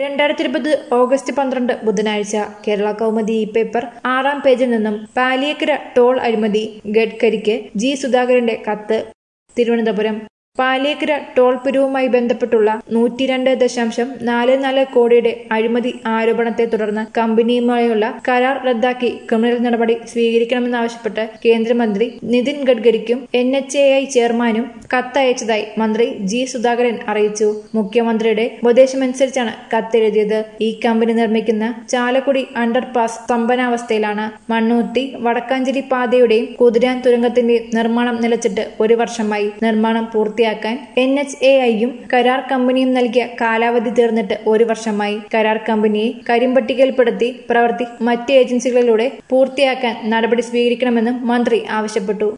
2020 August 12 ബുധനാഴ്ച Kerala Kaumudi paper 6-ാം പേജിൽ നിന്നും പാലിയേക്കര ടോൾ അഴിമതി ഗഡ്കരിക്ക് ജി സുധാകരന്റെ കത്ത്. തിരുവനന്തപുരം പാലിയേക്കര ടോൾ പിരിവുമായി ബന്ധപ്പെട്ടുള്ള 102.44 കോടിയുടെ അഴിമതി ആരോപണത്തെ തുടർന്ന് കമ്പനിയുമായുള്ള കരാർ റദ്ദാക്കി ക്രിമിനൽ നടപടി സ്വീകരിക്കണമെന്നാവശ്യപ്പെട്ട് കേന്ദ്രമന്ത്രി നിതിൻ ഗഡ്കരിക്കും NHAI ചെയർമാനും കത്തയച്ചതായി മന്ത്രി ജി സുധാകരൻ അറിയിച്ചു. മുഖ്യമന്ത്രിയുടെ ഉപദേശമനുസരിച്ചാണ് കത്തെഴുതിയത്. ഈ കമ്പനി നിർമ്മിക്കുന്ന ചാലക്കുടി അണ്ടർപാസ് സ്തംഭനാവസ്ഥയിലാണ്. മണ്ണുത്തി വടക്കാഞ്ചേരി പാതയുടെയും കുതിരാൻ തുരങ്കത്തിന്റെയും നിർമ്മാണം നിലച്ചിട്ട് 1 വർഷമായി. നിർമ്മാണം പൂർത്തിയാക്കാൻ NHAIയും കരാർ കമ്പനിയും നൽകിയ കാലാവധി തീർന്നിട്ട് 1 വർഷമായി. കരാർ കമ്പനിയെ കരിമ്പട്ടികയിൽപ്പെടുത്തി പ്രവൃത്തി മറ്റ് ഏജൻസികളിലൂടെ പൂർത്തിയാക്കാൻ നടപടി സ്വീകരിക്കണമെന്നും മന്ത്രി ആവശ്യപ്പെട്ടു.